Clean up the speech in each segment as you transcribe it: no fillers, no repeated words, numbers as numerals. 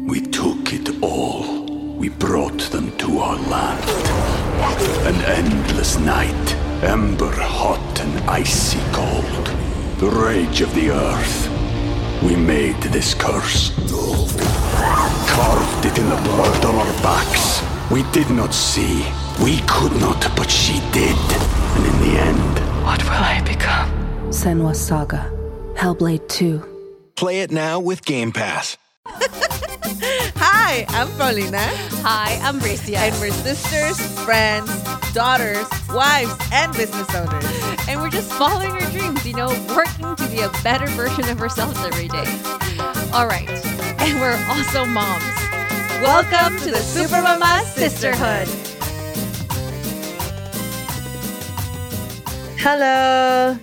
We took it all. We brought them to our land. An endless night, ember hot and icy cold. The rage of the earth. We made this curse. Carved it in the blood on our backs. We did not see. We could not, but she did. And in the end... What will I become? Senua's Saga. Hellblade 2. Play it now with Game Pass. Hi, I'm Paulina. Hi, I'm Bricia. And we're sisters, friends, daughters, wives, and business owners. And we're just following our dreams, working to be a better version of ourselves every day. All right. And we're also moms. Welcome to the Super Mama Sisterhood. Hello.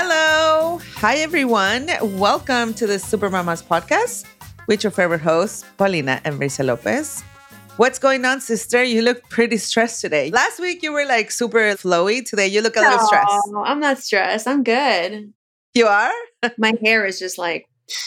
Hi, everyone. Welcome to the Super Mamas podcast with your favorite hosts, Paulina and Bricia Lopez. What's going on, sister? You look pretty stressed today. Last week, you were like super flowy. Today, you look a little stressed. No, I'm not stressed. I'm good. You are? My hair is just like,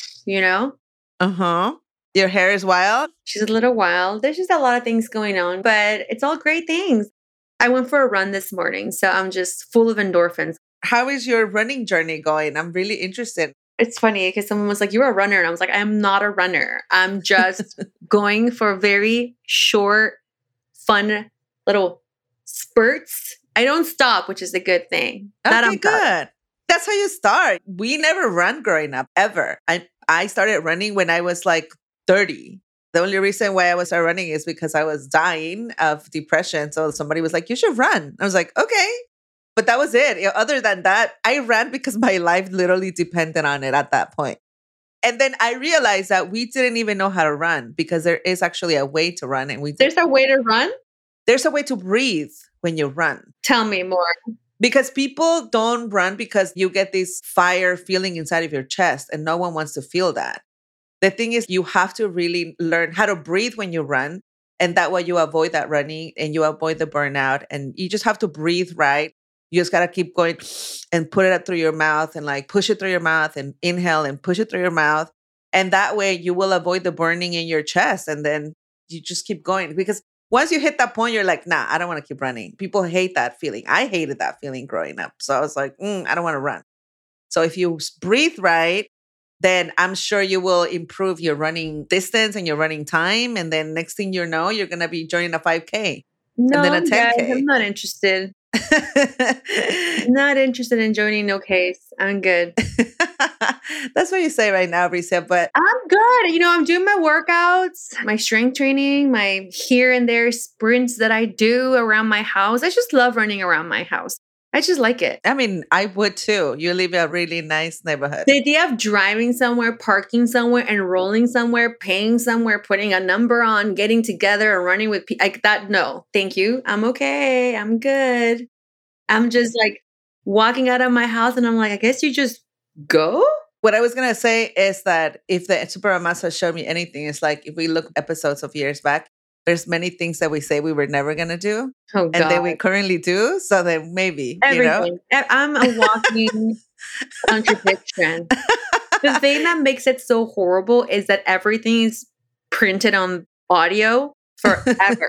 Uh-huh. Your hair is wild? She's a little wild. There's just a lot of things going on, but it's all great things. I went for a run this morning, so I'm just full of endorphins. How is your running journey going? I'm really interested. It's funny because someone was like, you're a runner. And I was like, I'm not a runner. I'm just going for very short, fun little spurts. I don't stop, which is a good thing. Okay, good. That's how you start. We never run growing up, ever. I started running when I was like 30. The only reason why I was running is because I was dying of depression. So somebody was like, you should run. I was like, okay. But that was it. Other than that, I ran because my life literally depended on it at that point. And then I realized that we didn't even know how to run because there is actually a way to run. And There's a way to run? There's a way to breathe when you run. Tell me more. Because people don't run because you get this fire feeling inside of your chest and no one wants to feel that. The thing is, you have to really learn how to breathe when you run. And that way you avoid that running and you avoid the burnout. And you just have to breathe right. You just got to keep going and put it up through your mouth and like push it through your mouth and inhale and push it through your mouth. And that way you will avoid the burning in your chest. And then you just keep going. Because once you hit that point, you're like, nah, I don't want to keep running. People hate that feeling. I hated that feeling growing up. So I was like, I don't want to run. So if you breathe right, then I'm sure you will improve your running distance and your running time. And then next thing you know, you're going to be joining a 5K. No, and then a 10K. Guys, I'm not interested. Not interested in joining no case. I'm good. That's what you say right now, Bricia, but I'm good. I'm doing my workouts, my strength training, my here and there sprints that I do around my house. I just love running around my house. I just like it. I mean, I would too. You live in a really nice neighborhood. The idea of driving somewhere, parking somewhere, enrolling somewhere, paying somewhere, putting a number on, getting together and running with people like that. No, thank you. I'm okay. I'm good. I'm just like walking out of my house and I'm like, I guess you just go. What I was going to say is that if the Super Mamas has shown me anything, it's like if we look episodes of years back, there's many things that we say we were never going to do. Oh, God. And then we currently do. So then maybe, everything. I'm a walking contradiction. The thing that makes it so horrible is that everything is printed on audio forever.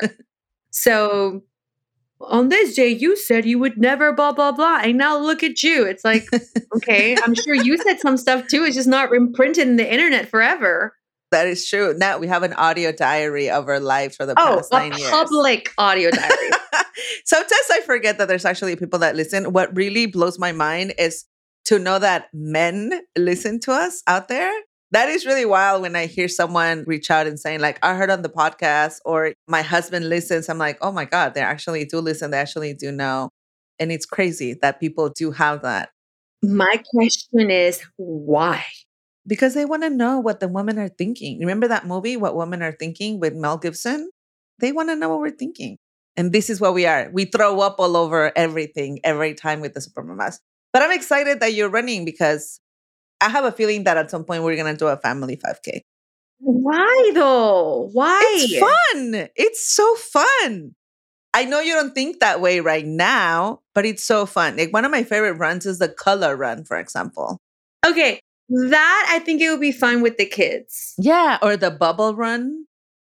So on this day, you said you would never blah, blah, blah. And now look at you. It's like, okay, I'm sure you said some stuff too. It's just not imprinted in the internet forever. That is true. Now we have an audio diary of our lives for the past 9 years. A public audio diary. Sometimes I forget that there's actually people that listen. What really blows my mind is to know that men listen to us out there. That is really wild when I hear someone reach out and saying like, I heard on the podcast or my husband listens. I'm like, oh my God, they actually do listen. They actually do know. And it's crazy that people do have that. My question is why? Because they want to know what the women are thinking. Remember that movie, What Women Are Thinking with Mel Gibson? They want to know what we're thinking. And this is what we are. We throw up all over everything every time with the Super Mamas. But I'm excited that you're running because I have a feeling that at some point we're going to do a family 5K. Why though? Why? It's fun. It's so fun. I know you don't think that way right now, but it's so fun. Like one of my favorite runs is the color run, for example. Okay. That I think it would be fun with the kids. Yeah. Or the bubble run.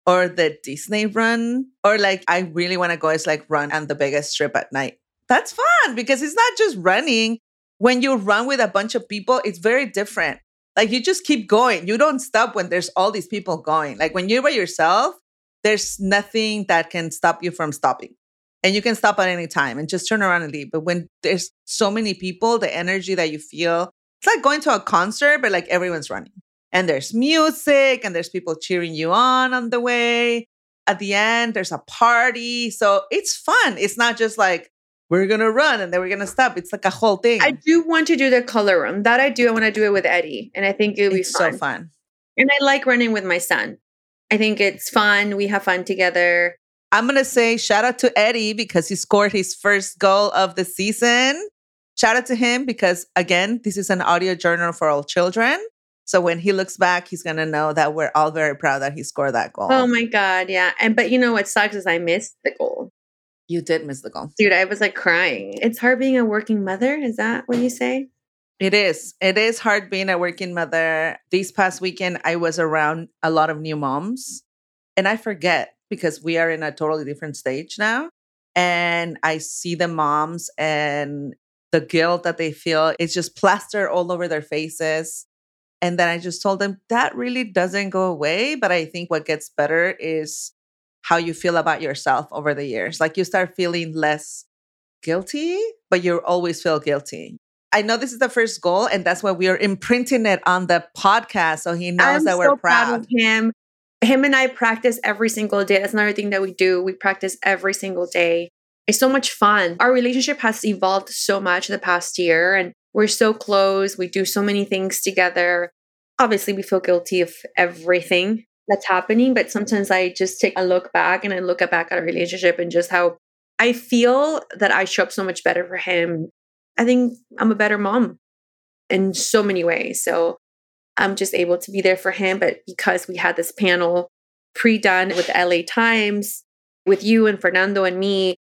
or the Disney run, or like I really want to go is like run on the Vegas Strip at night. That's fun because it's not just running. When you run with a bunch of people, it's very different. Like you just keep going. You don't stop when there's all these people going. Like when you're by yourself, there's nothing that can stop you from stopping. And you can stop at any time and just turn around and leave. But when there's so many people, the energy that you feel, it's like going to a concert, but like everyone's running. And there's music and there's people cheering you on the way. At the end, there's a party. So it's fun. It's not just like, we're going to run and then we're going to stop. It's like a whole thing. I do want to do the color run. That I do. I want to do it with Eddie. And I think it'll be fun. So fun. And I like running with my son. I think it's fun. We have fun together. I'm going to say shout out to Eddie because he scored his first goal of the season. Shout out to him because, again, this is an audio journal for all children. So when he looks back, he's going to know that we're all very proud that he scored that goal. Oh my God. Yeah. But you know what sucks is I missed the goal. You did miss the goal. Dude, I was like crying. It's hard being a working mother. Is that what you say? It is. It is hard being a working mother. This past weekend, I was around a lot of new moms and I forget because we are in a totally different stage now. And I see the moms and the guilt that they feel. It's just plastered all over their faces. And then I just told them that really doesn't go away. But I think what gets better is how you feel about yourself over the years. Like you start feeling less guilty, but you always feel guilty. I know this is the first goal, and that's why we are imprinting it on the podcast. So he knows that we're proud of him. Him and I practice every single day. That's another thing that we do. We practice every single day. It's so much fun. Our relationship has evolved so much in the past year, and we're so close. We do so many things together. Obviously, we feel guilty of everything that's happening, but sometimes I just take a look back and I look back at our relationship and just how I feel that I show up so much better for him. I think I'm a better mom in so many ways. So I'm just able to be there for him. But because we had this panel pre-done with the LA Times, with you and Fernando and me,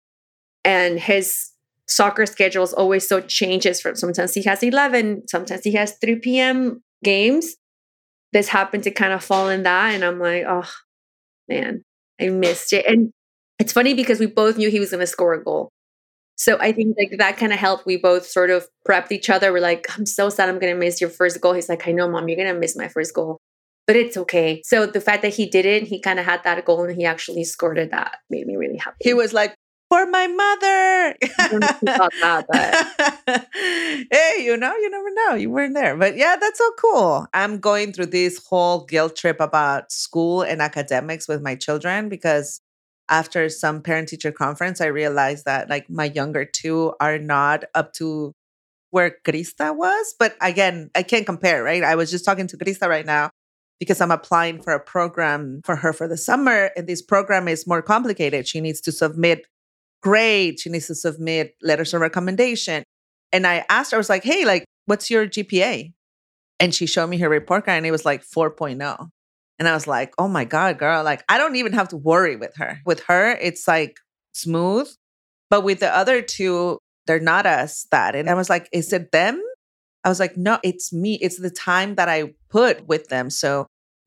and his soccer schedule is always so changes from sometimes he has 11, sometimes he has 3 p.m. games. This happened to kind of fall in that. And I'm like, oh, man, I missed it. And it's funny because we both knew he was going to score a goal. So I think like that kind of helped. We both sort of prepped each other. We're like, I'm so sad I'm going to miss your first goal. He's like, I know, Mom, you're going to miss my first goal. But it's okay. So the fact that he did it, he kind of had that goal and he actually scored it, that made me really happy. He was like, for my mother. I don't know if you thought that, but hey, you never know. You weren't there. But yeah, that's so cool. I'm going through this whole guilt trip about school and academics with my children because after some parent-teacher conference, I realized that like my younger two are not up to where Krista was. But again, I can't compare, right? I was just talking to Krista right now because I'm applying for a program for her for the summer. And this program is more complicated. She needs to submit grades. She needs to submit letters of recommendation. And I asked her, I was like, hey, like, what's your GPA? And she showed me her report card and it was like 4.0. And I was like, oh my God, girl, like, I don't even have to worry with her. With her, it's like smooth. But with the other two, they're not as that. And I was like, is it them? I was like, no, it's me. It's the time that I put with them. So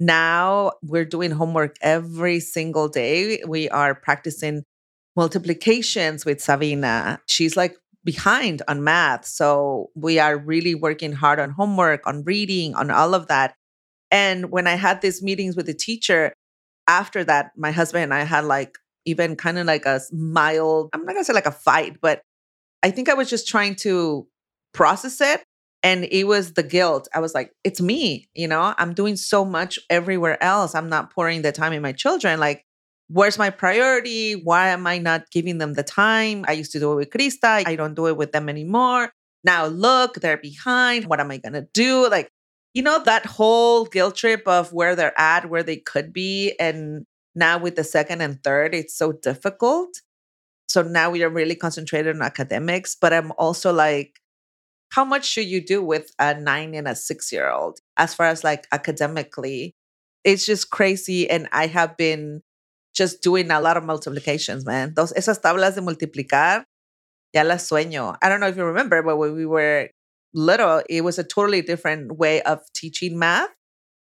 now we're doing homework every single day. We are practicing multiplications with Savina. She's like behind on math. So we are really working hard on homework, on reading, on all of that. And when I had these meetings with the teacher, after that, my husband and I had like even kind of like a mild, I'm not going to say like a fight, but I think I was just trying to process it. And it was the guilt. I was like, it's me, I'm doing so much everywhere else. I'm not pouring the time in my children. Like, where's my priority? Why am I not giving them the time? I used to do it with Krista. I don't do it with them anymore. Now look, they're behind. What am I going to do? Like, that whole guilt trip of where they're at, where they could be. And now with the second and third, it's so difficult. So now we are really concentrated on academics. But I'm also like, how much should you do with a 9 and a 6-year-old as far as like academically? It's just crazy. And I have been just doing a lot of multiplications, man. Esas tablas de multiplicar, ya las sueño. I don't know if you remember, but when we were little, it was a totally different way of teaching math.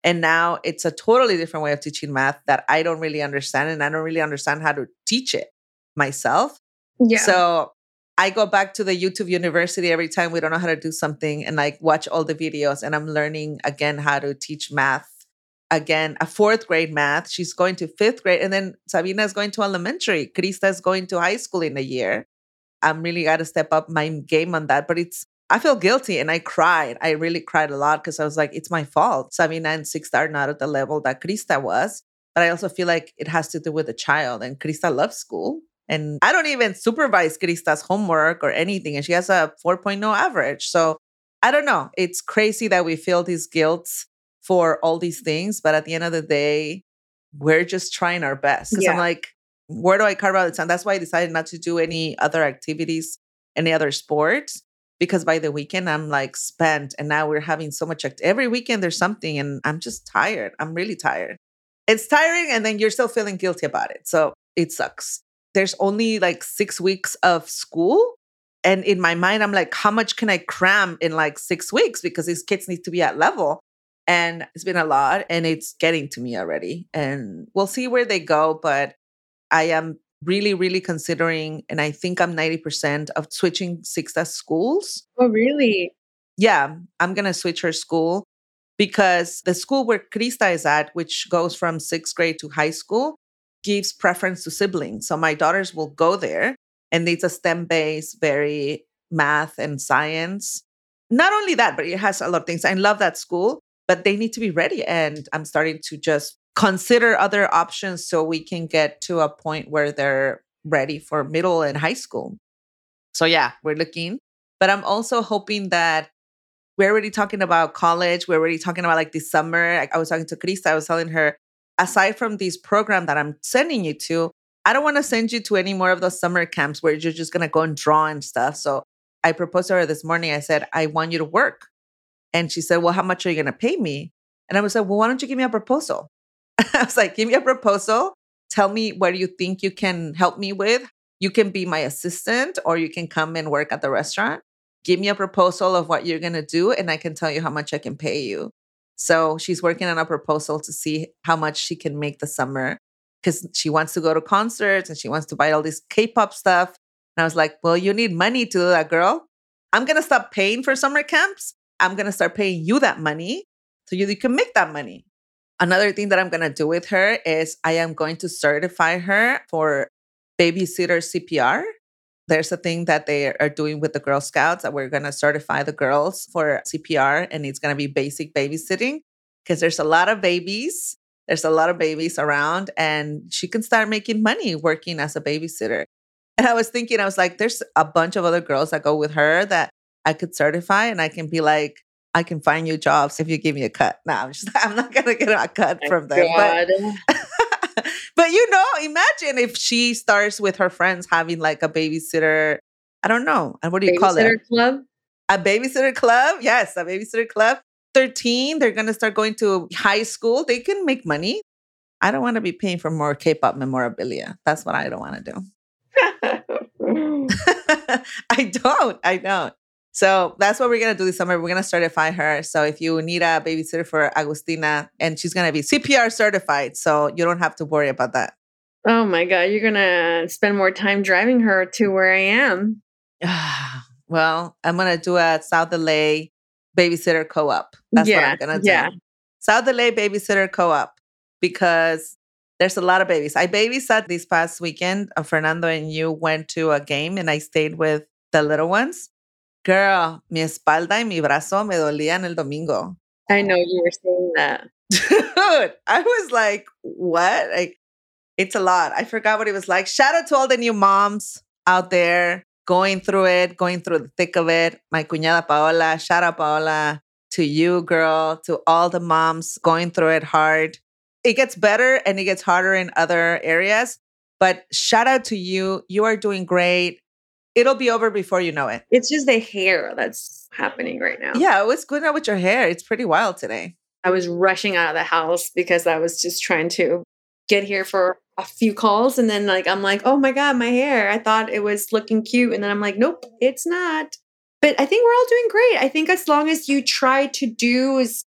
And now it's a totally different way of teaching math that I don't really understand. And I don't really understand how to teach it myself. Yeah. So I go back to the YouTube University every time we don't know how to do something and like watch all the videos. And I'm learning again how to teach math. Again, a 4th grade math. She's going to 5th grade. And then Sabina is going to elementary. Krista is going to high school in a year. I'm really got to step up my game on that. But I feel guilty and I cried. I really cried a lot because I was like, it's my fault. Sabina and Sixta are not at the level that Krista was. But I also feel like it has to do with the child. And Krista loves school. And I don't even supervise Krista's homework or anything. And she has a 4.0 average. So I don't know. It's crazy that we feel these guilts for all these things. But at the end of the day, we're just trying our best. Because I'm like, where do I carve out the time? That's why I decided not to do any other activities, any other sports. Because by the weekend, I'm like spent. And now we're having so much. Every weekend, there's something. And I'm just tired. I'm really tired. It's tiring. And then you're still feeling guilty about it. So it sucks. There's only like 6 weeks of school. And in my mind, I'm like, how much can I cram in like 6 weeks? Because these kids need to be at level. And it's been a lot. And it's getting to me already. And we'll see where they go. But I am really, really considering, and I think I'm 90% of switching Sixta's schools. Oh, really? Yeah, I'm going to switch her school because the school where Krista is at, which goes from 6th grade to high school, gives preference to siblings. So my daughters will go there and it's a STEM-based, very math and science. Not only that, but it has a lot of things. I love that school, but they need to be ready. And I'm starting to just consider other options so we can get to a point where they're ready for middle and high school. So yeah, we're looking. But I'm also hoping that we're already talking about college. We're already talking about like this summer. I was talking to Krista. I was telling her, aside from this program that I'm sending you to, I don't want to send you to any more of those summer camps where you're just going to go and draw and stuff. So I proposed to her this morning. I said, I want you to work. And she said, well, how much are you going to pay me? And I was like, well, why don't you give me a proposal? I was like, give me a proposal. Tell me what you think you can help me with. You can be my assistant or you can come and work at the restaurant. Give me a proposal of what you're going to do and I can tell you how much I can pay you. So she's working on a proposal to see how much she can make the summer because she wants to go to concerts and she wants to buy all this K-pop stuff. And I was like, well, you need money to do that, girl. I'm going to stop paying for summer camps. I'm going to start paying you that money so you can make that money. Another thing that I'm going to do with her is I am going to certify her for babysitter CPR. There's a thing that they are doing with the Girl Scouts that we're going to certify the girls for CPR, and it's going to be basic babysitting because there's a lot of babies. There's a lot of babies around, and she can start making money working as a babysitter. And I was thinking, I was like, there's a bunch of other girls that go with her that I could certify, and I can be like, I can find you jobs if you give me a cut. No, I'm not going to get a cut from them. But you know, imagine if she starts with her friends having like a babysitter. I don't know. What do you call it? Babysitter club? A babysitter club? Yes, a babysitter club. 13, they're going to start going to high school. They can make money. I don't want to be paying for more K-pop memorabilia. That's what I don't want to do. I don't. So that's what we're going to do this summer. We're going to certify her. So if you need a babysitter for Agustina, and she's going to be CPR certified, so you don't have to worry about that. Oh my God, you're going to spend more time driving her to where I am. Well, I'm going to do a South LA babysitter co-op. That's what I'm going to do. Yeah. South LA babysitter co-op because there's a lot of babies. I babysat this past weekend. Fernando and you went to a game and I stayed with the little ones. Girl, mi espalda y mi brazo me dolían el domingo. I know you were saying that. Dude, I was like, what? Like, it's a lot. I forgot what it was like. Shout out to all the new moms out there going through the thick of it. My cuñada Paola, shout out Paola, to you, girl, to all the moms going through it hard. It gets better and it gets harder in other areas, but shout out to you. You are doing great. It'll be over before you know it. It's just the hair that's happening right now. Yeah, what's going on with your hair? It's pretty wild today. I was rushing out of the house because I was just trying to get here for a few calls. And then I'm like, oh my God, my hair. I thought it was looking cute. And then I'm like, nope, it's not. But I think we're all doing great. I think as long as you try to do as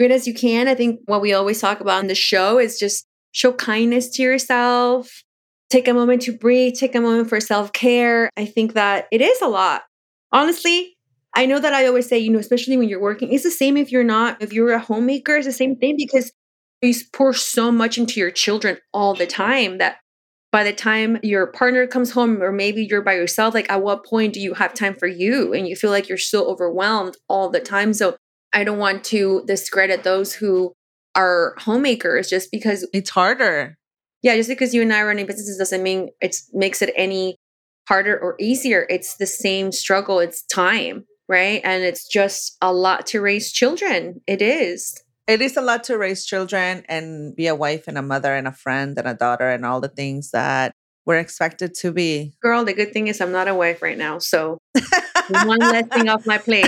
good as you can. I think what we always talk about in the show is just show kindness to yourself. Take a moment to breathe, take a moment for self-care. I think that it is a lot. Honestly, I know that I always say, especially when you're working, it's the same if you're a homemaker, it's the same thing because you pour so much into your children all the time that by the time your partner comes home or maybe you're by yourself, like at what point do you have time for you? And you feel like you're so overwhelmed all the time. So I don't want to discredit those who are homemakers just because It's harder. yeah, just because you and I are running businesses doesn't mean it makes it any harder or easier. It's the same struggle. It's time, right? And it's just a lot to raise children. It is. It is a lot to raise children and be a wife and a mother and a friend and a daughter and all the things that we're expected to be. Girl, the good thing is I'm not a wife right now. So one less thing off my plate.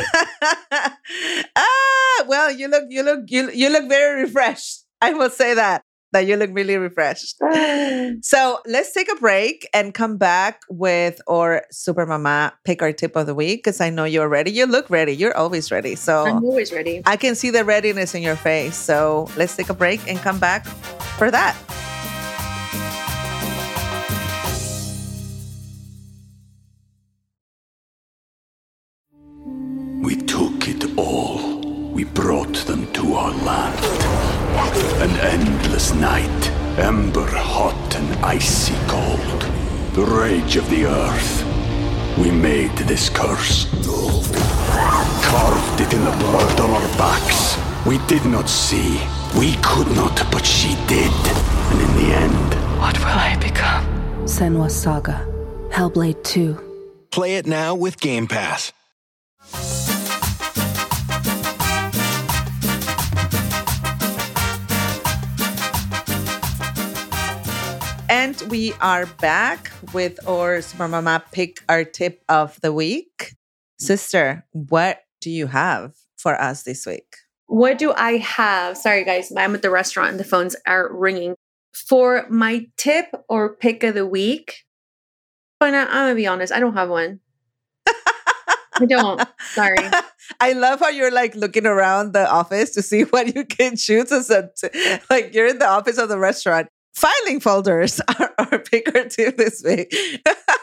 Well, you look very refreshed. I will say that you look really refreshed. So let's take a break and come back with our Super Mama pick our tip of the week because I know you're ready. You look ready. You're always ready. So I'm always ready. I can see the readiness in your face. So let's take a break and come back for that. We took it all. We brought them to our land. An endless night, ember hot and icy cold. The rage of the earth. We made this curse. Carved it in the blood on our backs. We did not see. We could not, but she did. And in the end, What will I become? Senwa Saga. Hellblade 2. Play it now with Game Pass. And we are back with our Super Mama pick our tip of the week. Sister, what do you have for us this week? What do I have? Sorry, guys. I'm at the restaurant and the phones are ringing. For my tip or pick of the week, but I'm going to be honest, I don't have one. I don't. Sorry. I love how you're like looking around the office to see what you can choose as like you're in the office of the restaurant. Filing folders are our pick or tip this week. You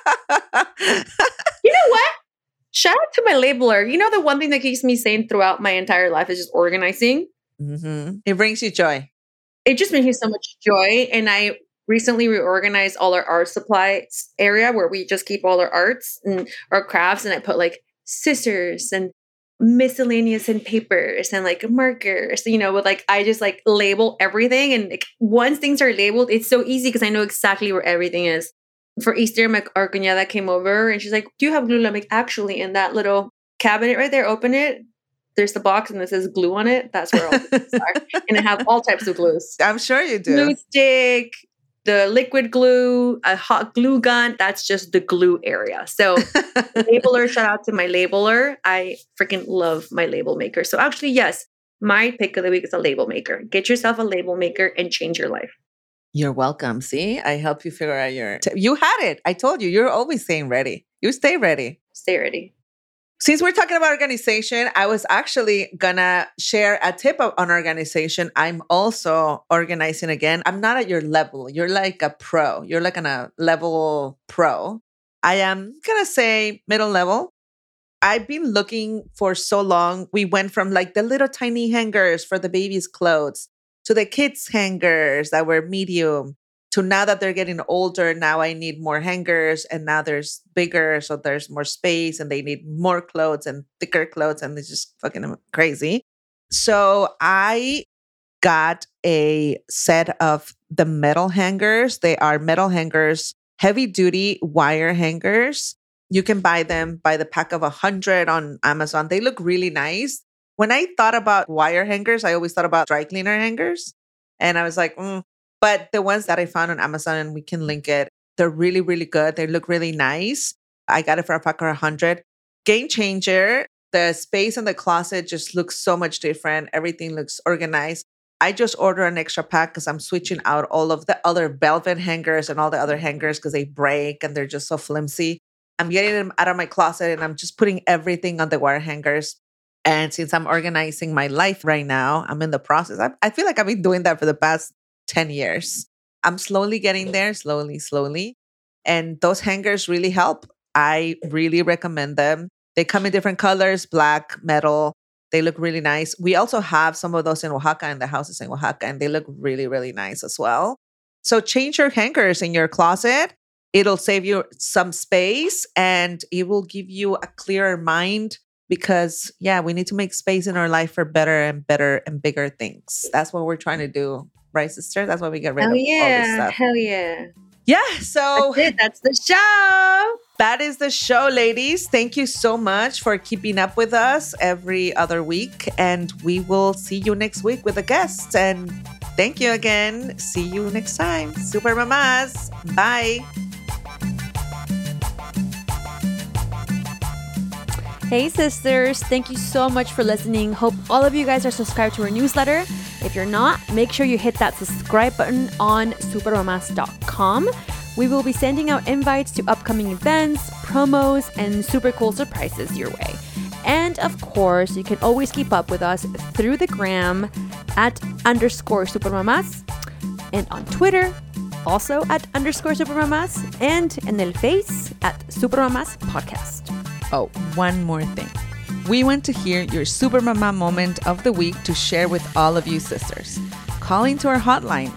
know what? Shout out to my labeler. You know, the one thing that keeps me sane throughout my entire life is just organizing. Mm-hmm. It brings you joy. It just brings me so much joy. And I recently reorganized all our art supplies area where we just keep all our arts and our crafts. And I put like scissors and miscellaneous and papers and like markers, with like, I just like label everything. And like once things are labeled, it's so easy because I know exactly where everything is. For Easter, our cuñada came over and she's like, do you have glue? I'm like, actually, in that little cabinet right there, open it. There's the box and it says glue on it. That's where all the things are. And I have all types of glues. I'm sure you do. Glue stick, the liquid glue, a hot glue gun. That's just the glue area. So labeler, shout out to my labeler. I freaking love my label maker. So actually, yes, my pick of the week is a label maker. Get yourself a label maker and change your life. You're welcome. See, I help you figure out you had it. I told you, you're always staying ready. You stay ready. Stay ready. Since we're talking about organization, I was actually gonna share a tip on organization. I'm also organizing again. I'm not at your level. You're like a pro. You're like a level pro. I am gonna say middle level. I've been looking for so long. We went from like the little tiny hangers for the baby's clothes to the kids' hangers that were medium, to now that they're getting older, now I need more hangers and now there's bigger, so there's more space and they need more clothes and thicker clothes and it's just fucking crazy. So I got a set of the metal hangers. They are metal hangers, heavy duty wire hangers. You can buy them by the pack of 100 on Amazon. They look really nice. When I thought about wire hangers, I always thought about dry cleaner hangers. And I was like, But the ones that I found on Amazon, and we can link it, they're really, really good. They look really nice. I got it for a pack of 100. Game changer. The space in the closet just looks so much different. Everything looks organized. I just ordered an extra pack because I'm switching out all of the other velvet hangers and all the other hangers because they break and they're just so flimsy. I'm getting them out of my closet and I'm just putting everything on the wire hangers. And since I'm organizing my life right now, I'm in the process. I feel like I've been doing that for the past 10 years. I'm slowly getting there, slowly. And those hangers really help. I really recommend them. They come in different colors, black, metal. They look really nice. We also have some of those in Oaxaca, in the houses in Oaxaca, and they look really, really nice as well. So change your hangers in your closet. It'll save you some space and it will give you a clearer mind because, we need to make space in our life for better and bigger things. That's what we're trying to do. Right, sister? That's why we get rid of all this stuff. Hell yeah. Yeah, so that's it. That's the show. That is the show, ladies. Thank you so much for keeping up with us every other week. And we will see you next week with a guest. And thank you again. See you next time. Super Mamas. Bye. Hey sisters, thank you so much for listening. Hope all of you guys are subscribed to our newsletter. If you're not, make sure you hit that subscribe button on supermamas.com. We will be sending out invites to upcoming events, promos, and super cool surprises your way. And of course, you can always keep up with us through the gram at _supermamas and on Twitter also at _supermamas and in el Face at Supermamas Podcast. Oh, one more thing. We want to hear your Super Mama moment of the week to share with all of you sisters. Call into our hotline,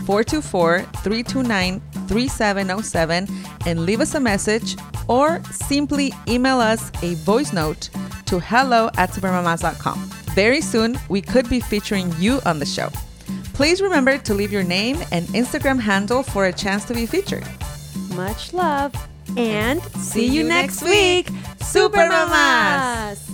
424-329-3707, and leave us a message, or simply email us a voice note to hello@supermamas.com. Very soon, we could be featuring you on the show. Please remember to leave your name and Instagram handle for a chance to be featured. Much love. And see you next week, Super Mamas!